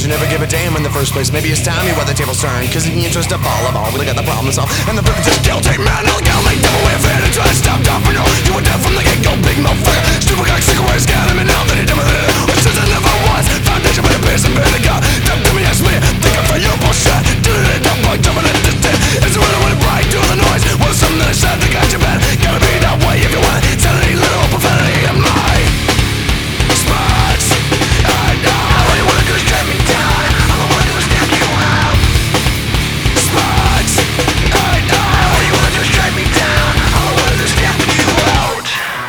you never give a damn in the first place. Maybe it's time you wear the tables turn, cause in the interest of all, we got the problem solved. And the privilege is guilty, man, I'll go like devil with it until I stop for you. You were dead from the get-go, big motherfucker. Stupid cock, sick away, scan him, and now that he done with it, which since I never was. Foundation for the peace and bear the God. Don't do me, ask me, thinking for your bullshit. Doing it, don't bug, jumping at this day. Is it really when it bright, doing the noise? Well, it's something that I said, they got you bad. Gotta be that way if you want. Sanity, little profanity, I'm my spots. I know all you wanna do is drag me down. All I wanna do is knock you out. Spots. I know all you wanna do is drag me down. All I wanna do is knock you out.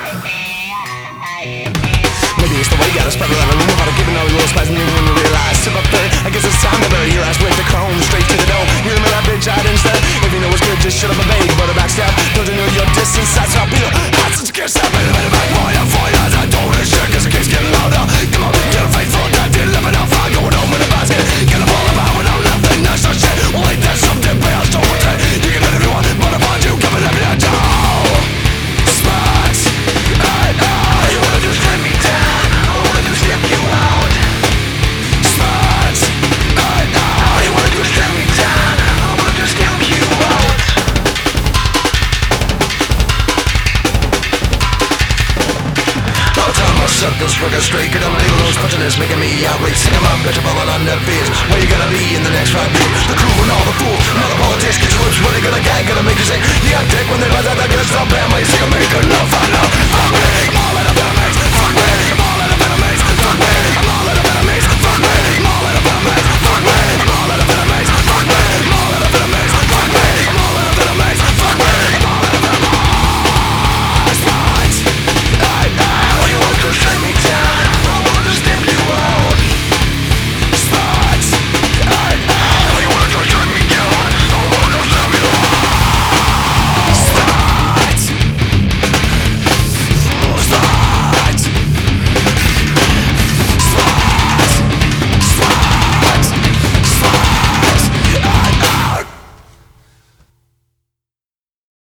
Maybe it's the way you gotta spread around the room. How to give it all your spice and you when you realize. Sip up there, I guess it's time to bury your ass with the chrome straight to the dome. You remember that bitch out instead. If you know it's good, just shut up and beg. But a backstab, don't you know your distance? That's how Peter. I just can't stop it. Back boy, I'm fine as I don't really shit, cause it keeps getting louder. Come on, get a faithful dive, you're living off. I'm going home in a basket. Get a ball about without nothing, that's no shit. Well, ain't that something? Pales don't rotate. You can let it if you want, but I find you coming at me at all. Spots. I know. All you wanna do is drag me down. All I wanna do is step you out. Spots. I know. All you wanna do is drag me down. All I wanna do is step you out. Circles, working straight, get them labels, punching this, making me outrage. Sing them up, bitch, I'm falling on their fears. Where you gonna be in the next 5 years? The crew and all the fools, and all the politics, get your lips, what they gonna gag, gonna make you say, you got dick when they buzz out, they're gonna stop, bam, you see them make enough, I know. I'm ready, all in a bam,